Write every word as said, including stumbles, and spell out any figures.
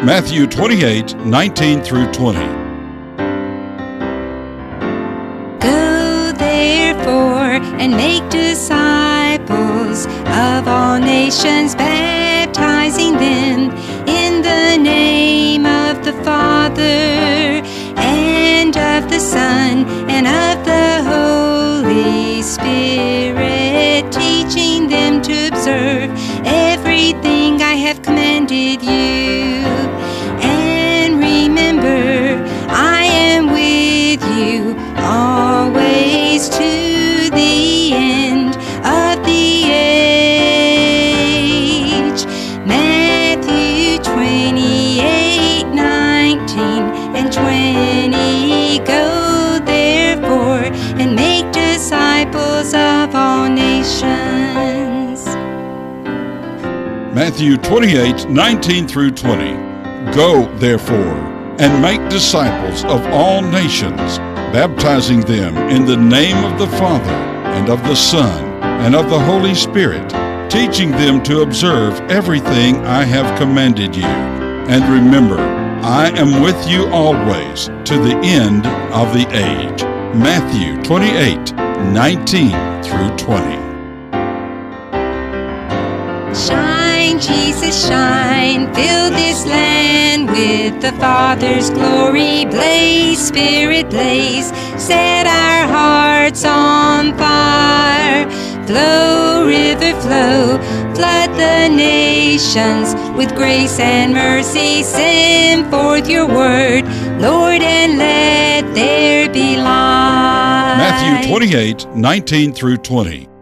Matthew twenty-eight, nineteen through twenty. Go therefore and make disciples of all nations, baptizing them in the name of the Father and of the Son and of the Holy Spirit, teaching them to observe everything I have commanded you. And remember, I am with you always to the end of the age. Matthew twenty-eight, nineteen and twenty. Go therefore and make disciples of all nations. Matthew twenty-eight, nineteen through twenty. Go, therefore, and make disciples of all nations, baptizing them in the name of the Father and of the Son and of the Holy Spirit, teaching them to observe everything I have commanded you. And remember, I am with you always to the end of the age. Matthew twenty-eight, nineteen through twenty. Shine, Jesus, shine, fill this land with the Father's glory. Blaze, Spirit, blaze, set our hearts on fire. Flow, river, flow, flood the nations with grace and mercy. Send forth your word, Lord, and let there be light. Matthew twenty-eight, nineteen through twenty.